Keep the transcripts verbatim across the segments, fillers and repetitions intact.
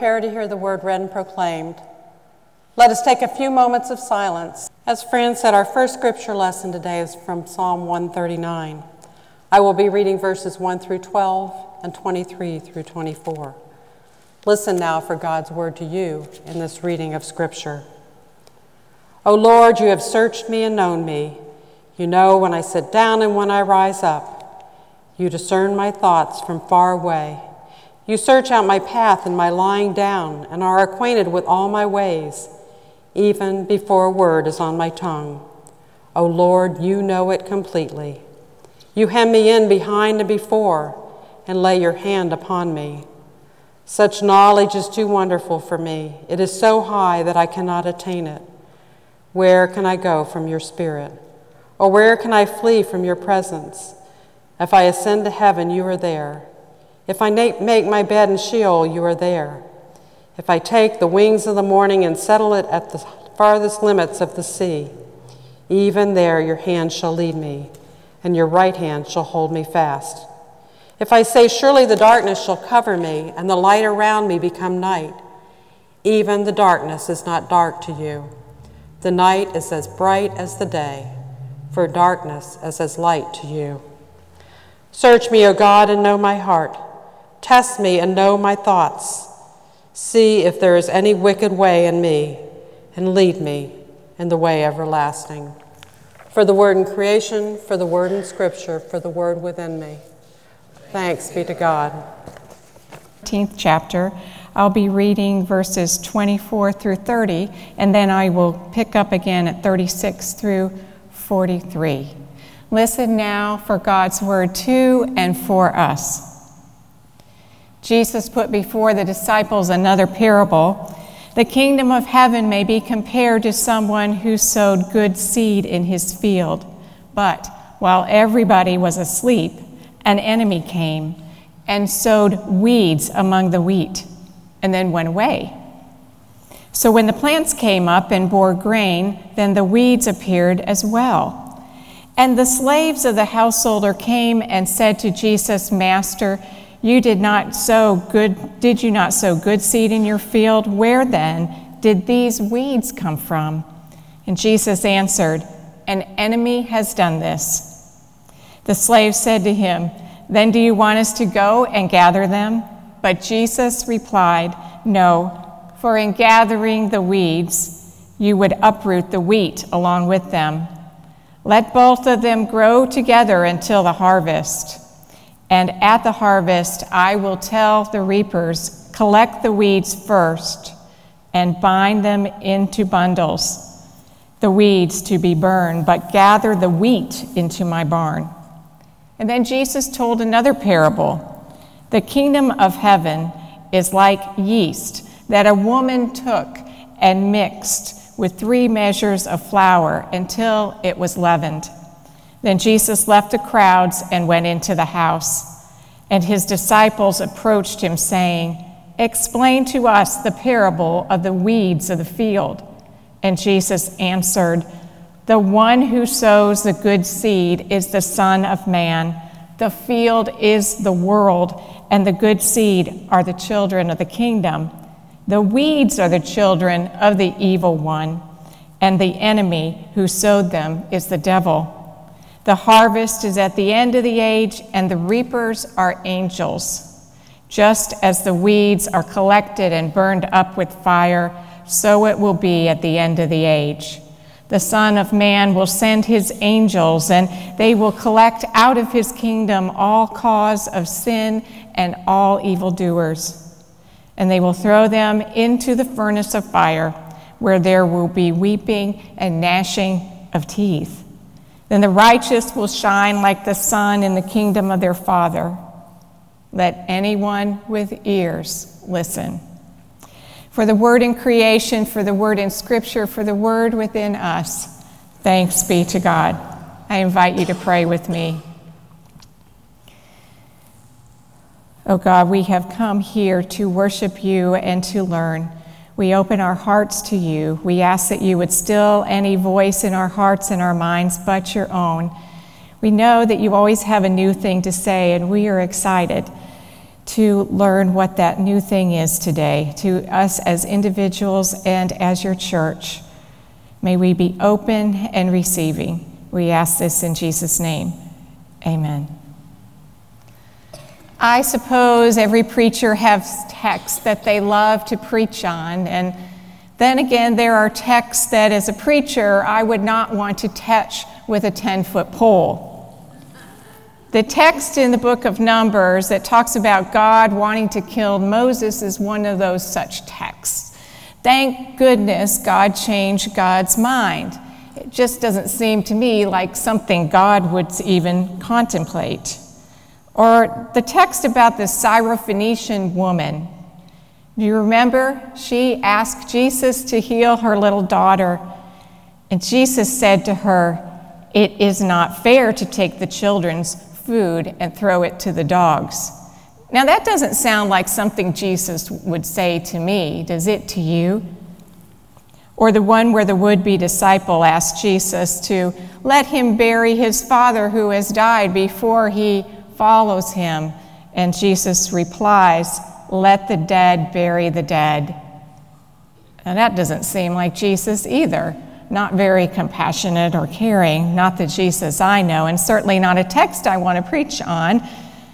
Prepare to hear the word read and proclaimed. Let us take a few moments of silence. As Fran said, our first scripture lesson today is from Psalm one thirty-nine. I will be reading verses one through twelve and twenty-three through twenty-four. Listen now for God's word to you in this reading of scripture. O Lord, you have searched me and known me. You know when I sit down and when I rise up. You discern my thoughts from far away. You search out my path and my lying down, and are acquainted with all my ways, even before a word is on my tongue. O Lord, you know it completely. You hem me in behind and before, and lay your hand upon me. Such knowledge is too wonderful for me. It is so high that I cannot attain it. Where can I go from your spirit? Or where can I flee from your presence? If I ascend to heaven, you are there. If I make my bed in Sheol, you are there. If I take the wings of the morning and settle it at the farthest limits of the sea, even there your hand shall lead me, and your right hand shall hold me fast. If I say, surely the darkness shall cover me, and the light around me become night, even the darkness is not dark to you. The night is as bright as the day, for darkness is as light to you. Search me, O God, and know my heart. Test me and know my thoughts. See if there is any wicked way in me, and lead me in the way everlasting. For the word in creation, for the word in scripture, for the word within me. Thanks be to God. thirteenth chapter. I'll be reading verses twenty-four through thirty, and then I will pick up again at thirty-six through forty-three. Listen now for God's word to and for us. Jesus put before the disciples another parable. The kingdom of heaven may be compared to someone who sowed good seed in his field. But while everybody was asleep, an enemy came and sowed weeds among the wheat, and then went away. So when the plants came up and bore grain, then the weeds appeared as well. And the slaves of the householder came and said to Jesus, Master, you did not sow good, did you not sow good seed in your field? Where then did these weeds come from? And Jesus answered, an enemy has done this. The slave said to him, then do you want us to go and gather them? But Jesus replied, no, for in gathering the weeds, you would uproot the wheat along with them. Let both of them grow together until the harvest. And at the harvest, I will tell the reapers, collect the weeds first and bind them into bundles, the weeds to be burned, but gather the wheat into my barn. And then Jesus told another parable. The kingdom of heaven is like yeast that a woman took and mixed with three measures of flour until it was leavened. Then Jesus left the crowds and went into the house. And his disciples approached him, saying, explain to us the parable of the weeds of the field. And Jesus answered, the one who sows the good seed is the Son of Man. The field is the world, and the good seed are the children of the kingdom. The weeds are the children of the evil one, and the enemy who sowed them is the devil. The harvest is at the end of the age, and the reapers are angels. Just as the weeds are collected and burned up with fire, so it will be at the end of the age. The Son of Man will send his angels, and they will collect out of his kingdom all cause of sin and all evildoers. And they will throw them into the furnace of fire, where there will be weeping and gnashing of teeth. Then the righteous will shine like the sun in the kingdom of their Father. Let anyone with ears listen. For the word in creation, for the word in scripture, for the word within us, thanks be to God. I invite you to pray with me. Oh God, we have come here to worship you and to learn. We open our hearts to you. We ask that you would still any voice in our hearts and our minds but your own. We know that you always have a new thing to say, and we are excited to learn what that new thing is today, to us as individuals and as your church. May we be open and receiving. We ask this in Jesus' name. Amen. I suppose every preacher has texts that they love to preach on, and then again, there are texts that as a preacher I would not want to touch with a ten-foot pole. The text in the book of Numbers that talks about God wanting to kill Moses is one of those such texts. Thank goodness God changed God's mind. It just doesn't seem to me like something God would even contemplate. Or the text about the Syrophoenician woman. Do you remember? She asked Jesus to heal her little daughter, and Jesus said to her, "It is not fair to take the children's food and throw it to the dogs." Now that doesn't sound like something Jesus would say to me, does it to you? Or the one where the would-be disciple asked Jesus to let him bury his father who has died before he follows him, and Jesus replies, "Let the dead bury the dead." And that doesn't seem like Jesus either. Not very compassionate or caring, not the Jesus I know, and certainly not a text I want to preach on.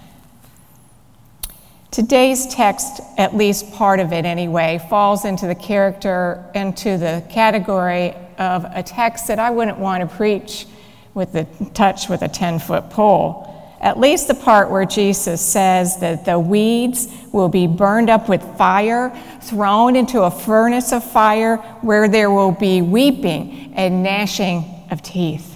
Today's text, at least part of it anyway, falls into the character, into the category of a text that I wouldn't want to preach with the touch with a ten-foot pole. At least the part where Jesus says that the weeds will be burned up with fire, thrown into a furnace of fire where there will be weeping and gnashing of teeth.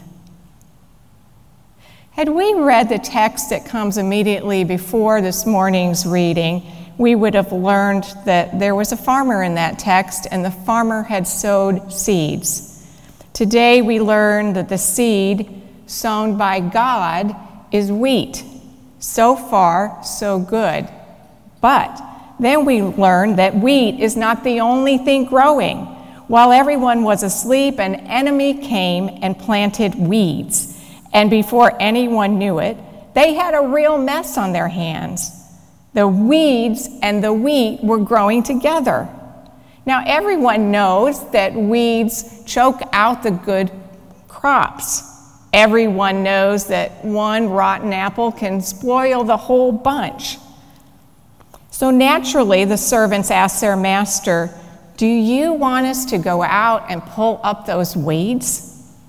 Had we read the text that comes immediately before this morning's reading, we would have learned that there was a farmer in that text and the farmer had sowed seeds. Today we learn that the seed sown by God is wheat. So far, so good. But then we learn that wheat is not the only thing growing. While everyone was asleep, an enemy came and planted weeds. And before anyone knew it, they had a real mess on their hands. The weeds and the wheat were growing together. Now, everyone knows that weeds choke out the good crops. Everyone knows that one rotten apple can spoil the whole bunch. So naturally, the servants asked their master, "Do you want us to go out and pull up those weeds?"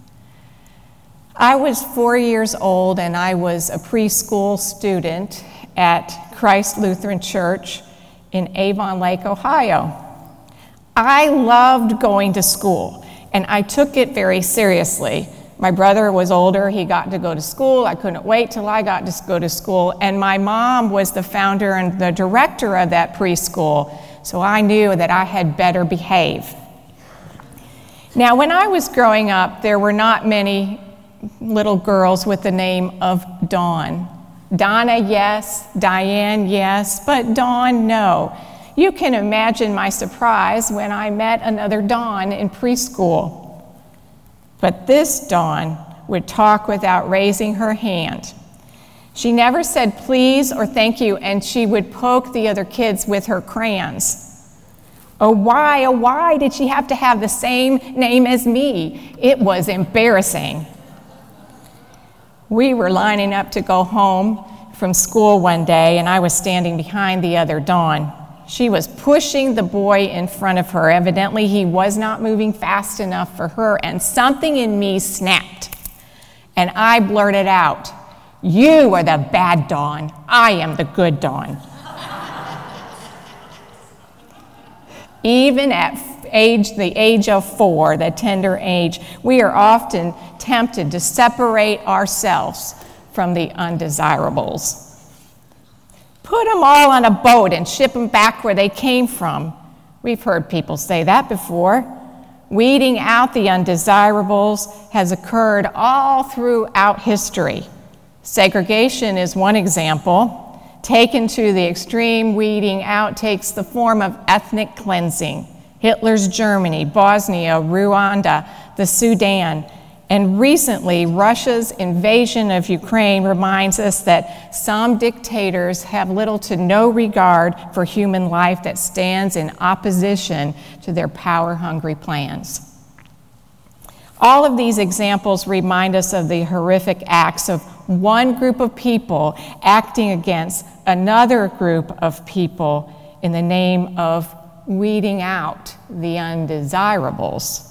I was four years old and I was a preschool student at Christ Lutheran Church in Avon Lake, Ohio. I loved going to school and I took it very seriously. My brother was older, he got to go to school. I couldn't wait till I got to go to school. And my mom was the founder and the director of that preschool, so I knew that I had better behave. Now, when I was growing up, there were not many little girls with the name of Dawn. Donna, yes. Diane, yes. But Dawn, no. You can imagine my surprise when I met another Dawn in preschool. But this Dawn would talk without raising her hand. She never said please or thank you, and she would poke the other kids with her crayons. Oh, why, oh, why did she have to have the same name as me? It was embarrassing. We were lining up to go home from school one day, and I was standing behind the other Dawn. She was pushing the boy in front of her. Evidently, he was not moving fast enough for her, and something in me snapped. And I blurted out, "You are the bad Dawn. I am the good Dawn." Even at age, the age of four, the tender age, we are often tempted to separate ourselves from the undesirables. Put them all on a boat and ship them back where they came from. We've heard people say that before. Weeding out the undesirables has occurred all throughout history. Segregation is one example. Taken to the extreme, weeding out takes the form of ethnic cleansing. Hitler's Germany, Bosnia, Rwanda, the Sudan. And recently, Russia's invasion of Ukraine reminds us that some dictators have little to no regard for human life that stands in opposition to their power-hungry plans. All of these examples remind us of the horrific acts of one group of people acting against another group of people in the name of weeding out the undesirables.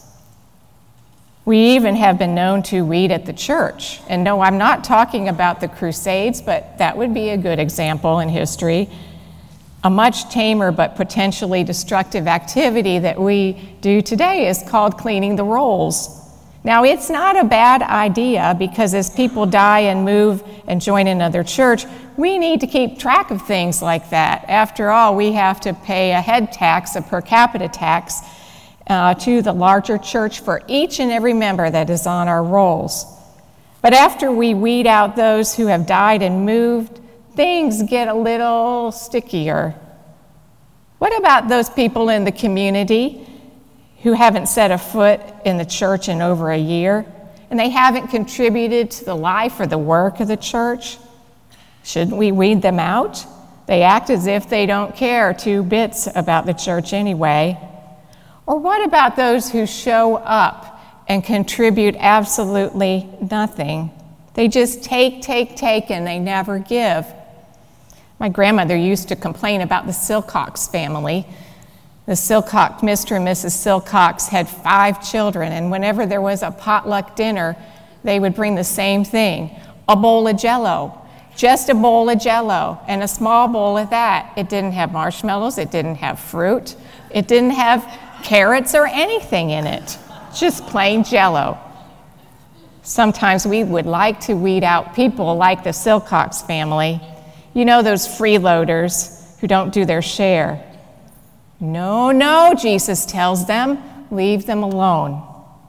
We even have been known to weed at the church. And no, I'm not talking about the Crusades, but that would be a good example in history. A much tamer but potentially destructive activity that we do today is called cleaning the rolls. Now, it's not a bad idea because as people die and move and join another church, we need to keep track of things like that. After all, we have to pay a head tax, a per capita tax, uh, to the larger church for each and every member that is on our rolls. But after we weed out those who have died and moved, things get a little stickier. What about those people in the community who haven't set a foot in the church in over a year, and they haven't contributed to the life or the work of the church? Shouldn't we weed them out? They act as if they don't care two bits about the church anyway. Or what about those who show up and contribute absolutely nothing? They just take, take, take, and they never give. My grandmother used to complain about the Silcox family. The Silcox, Mister and Missus Silcox had five children, and whenever there was a potluck dinner, they would bring the same thing, a bowl of Jell-O, just a bowl of Jell-O, and a small bowl of that. It didn't have marshmallows, it didn't have fruit, it didn't have carrots or anything in it, just plain Jell-O. Sometimes we would like to weed out people like the Silcox family. You know, those freeloaders who don't do their share. No, no, Jesus tells them, leave them alone.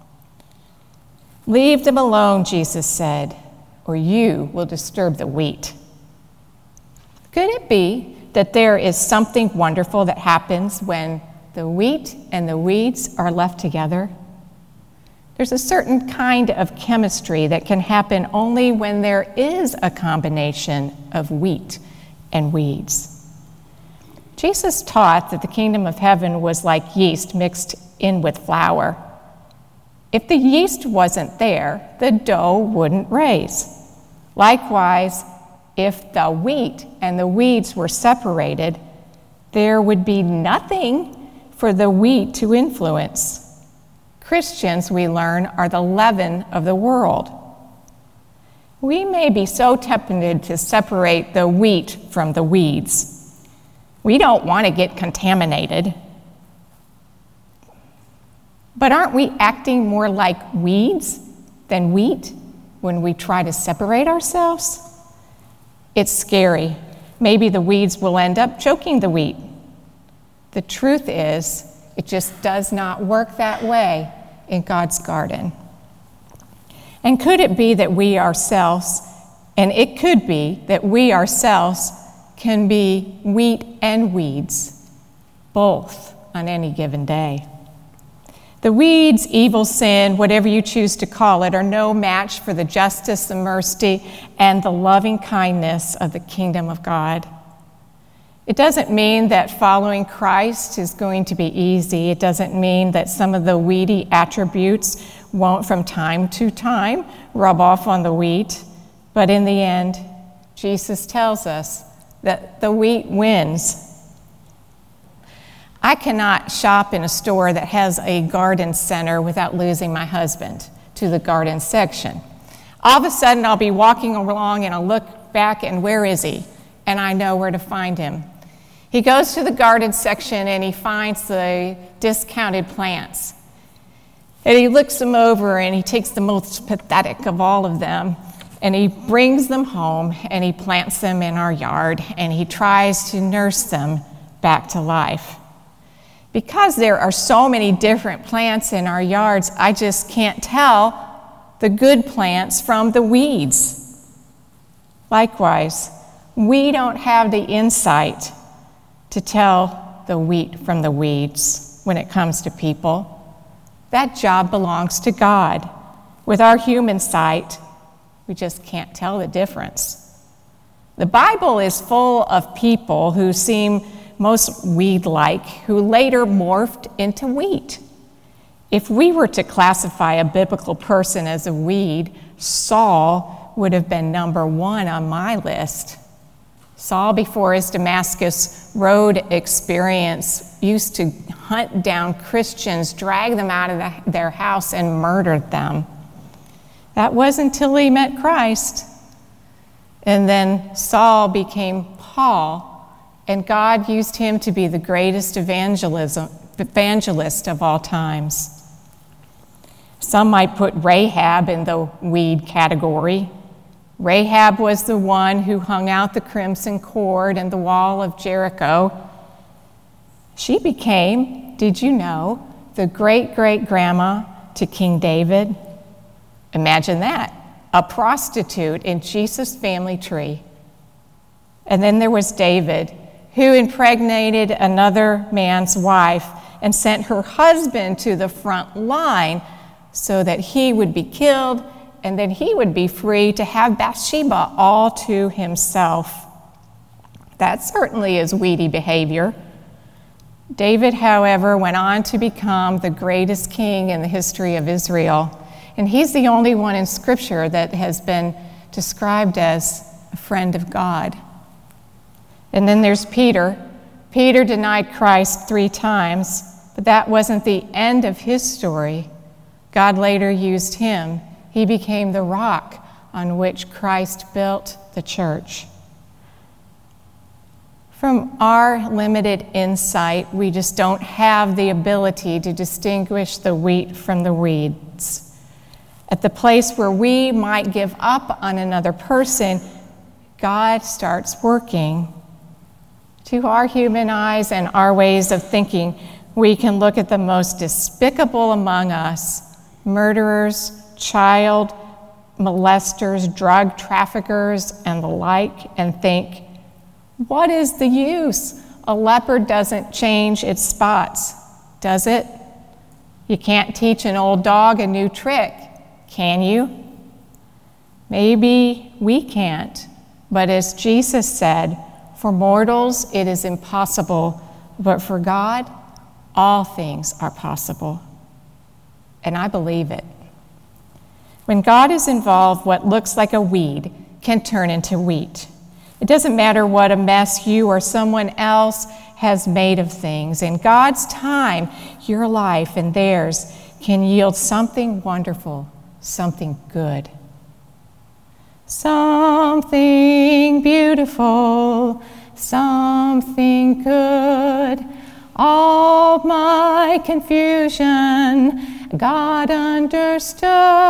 Leave them alone, Jesus said, or you will disturb the wheat. Could it be that there is something wonderful that happens when the wheat and the weeds are left together? There's a certain kind of chemistry that can happen only when there is a combination of wheat and weeds. Jesus taught that the kingdom of heaven was like yeast mixed in with flour. If the yeast wasn't there, the dough wouldn't raise. Likewise, if the wheat and the weeds were separated, there would be nothing for the wheat to influence. Christians, we learn, are the leaven of the world. We may be so tempted to separate the wheat from the weeds. We don't want to get contaminated. But aren't we acting more like weeds than wheat when we try to separate ourselves? It's scary. Maybe the weeds will end up choking the wheat. The truth is, it just does not work that way in God's garden. And could it be that we ourselves, and it could be that we ourselves can be wheat and weeds, both on any given day. The weeds, evil, sin, whatever you choose to call it, are no match for the justice, the mercy, and the loving kindness of the kingdom of God. It doesn't mean that following Christ is going to be easy. It doesn't mean that some of the weedy attributes won't from time to time rub off on the wheat. But in the end, Jesus tells us that the wheat wins. I cannot shop in a store that has a garden center without losing my husband to the garden section. All of a sudden, I'll be walking along and I'll look back and where is he? And I know where to find him. He goes to the garden section and he finds the discounted plants. And he looks them over and he takes the most pathetic of all of them and he brings them home and he plants them in our yard and he tries to nurse them back to life. Because there are so many different plants in our yards, I just can't tell the good plants from the weeds. Likewise, we don't have the insight to tell the wheat from the weeds when it comes to people. That job belongs to God. With our human sight, we just can't tell the difference. The Bible is full of people who seem most weed-like, who later morphed into wheat. If we were to classify a biblical person as a weed, Saul would have been number one on my list. Saul, before his Damascus Road experience, used to hunt down Christians, drag them out of the, their house, and murdered them. That wasn't until he met Christ. And then Saul became Paul, and God used him to be the greatest evangelism, evangelist of all times. Some might put Rahab in the weed category. Rahab was the one who hung out the crimson cord in the wall of Jericho. She became, did you know, the great-great-grandma to King David? Imagine that, a prostitute in Jesus' family tree. And then there was David, who impregnated another man's wife and sent her husband to the front line so that he would be killed and then he would be free to have Bathsheba all to himself. That certainly is weedy behavior. David, however, went on to become the greatest king in the history of Israel, and he's the only one in Scripture that has been described as a friend of God. And then there's Peter. Peter denied Christ three times, but that wasn't the end of his story. God later used him. He became the rock on which Christ built the church. From our limited insight, we just don't have the ability to distinguish the wheat from the weeds. At the place where we might give up on another person, God starts working. To our human eyes and our ways of thinking, we can look at the most despicable among us, murderers, child molesters, drug traffickers, and the like, and think, what is the use? A leopard doesn't change its spots, does it? You can't teach an old dog a new trick, can you? Maybe we can't, but as Jesus said, for mortals it is impossible, but for God, all things are possible. And I believe it. When God is involved, what looks like a weed can turn into wheat. It doesn't matter what a mess you or someone else has made of things. In God's time, your life and theirs can yield something wonderful, something good. Something beautiful, something good. All my confusion, God understood.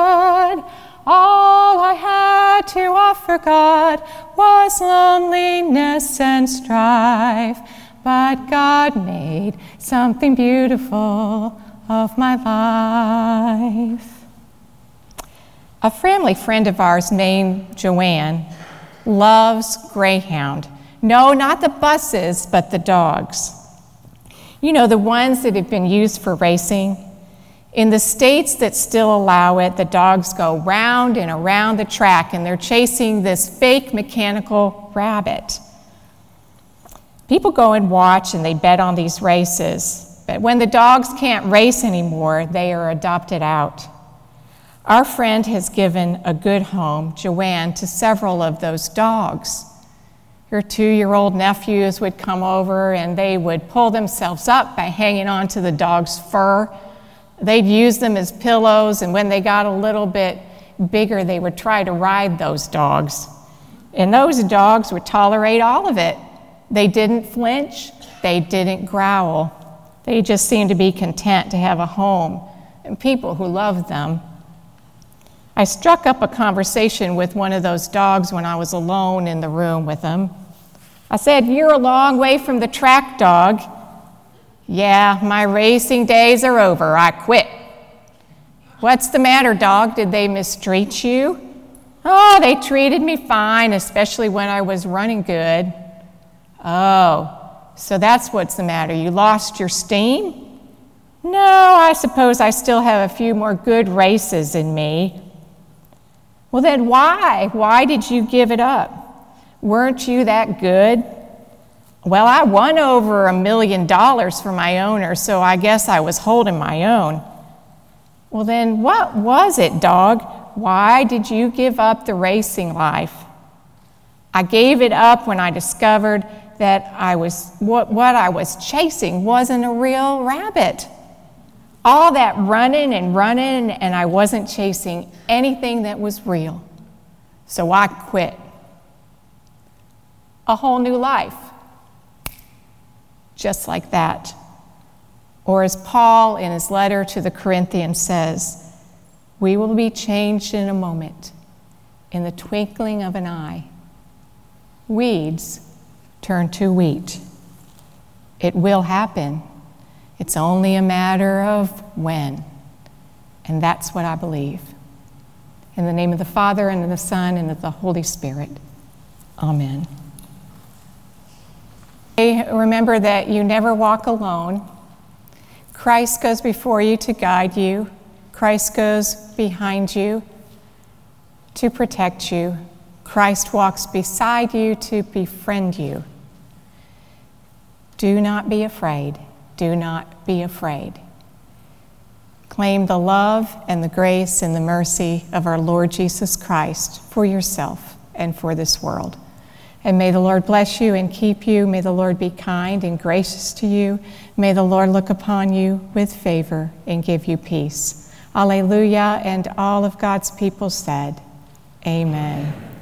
All I had to offer God was loneliness and strife, but God made something beautiful of my life. A family friend of ours named Joanne loves Greyhound. No, not the buses, but the dogs. You know, the ones that have been used for racing. In the states that still allow it, the dogs go round and around the track, and they're chasing this fake mechanical rabbit. People go and watch, and they bet on these races. But when the dogs can't race anymore, they are adopted out. Our friend has given a good home, Joanne, to several of those dogs. Her two-year-old nephews would come over, and they would pull themselves up by hanging on to the dog's fur. They'd use them as pillows, and when they got a little bit bigger, they would try to ride those dogs. And those dogs would tolerate all of it. They didn't flinch. They didn't growl. They just seemed to be content to have a home and people who loved them. I struck up a conversation with one of those dogs when I was alone in the room with him. I said, "You're a long way from the track, dog." "Yeah, my racing days are over. I quit." "What's the matter, dog? Did they mistreat you?" "Oh, they treated me fine, especially when I was running good." "Oh, so that's what's the matter. You lost your steam?" "No, I suppose I still have a few more good races in me." Well, then why? Why did you give it up? Weren't you that good? Well, I won over a million dollars for my owner, so I guess I was holding my own. Well, then what was it, dog? Why did you give up the racing life? I gave it up when I discovered that I was what, what I was chasing wasn't a real rabbit. All that running and running, and I wasn't chasing anything that was real. So I quit. A whole new life. Just like that. Or as Paul in his letter to the Corinthians says, we will be changed in a moment, in the twinkling of an eye. Weeds turn to wheat. It will happen. It's only a matter of when. And that's what I believe. In the name of the Father, and of the Son, and of the Holy Spirit. Amen. Remember that you never walk alone. Christ goes before you to guide you. Christ goes behind you to protect you. Christ walks beside you to befriend you. Do not be afraid. Do not be afraid. Claim the love and the grace and the mercy of our Lord Jesus Christ for yourself and for this world. And may the Lord bless you and keep you. May the Lord be kind and gracious to you. May the Lord look upon you with favor and give you peace. Alleluia, and all of God's people said, Amen.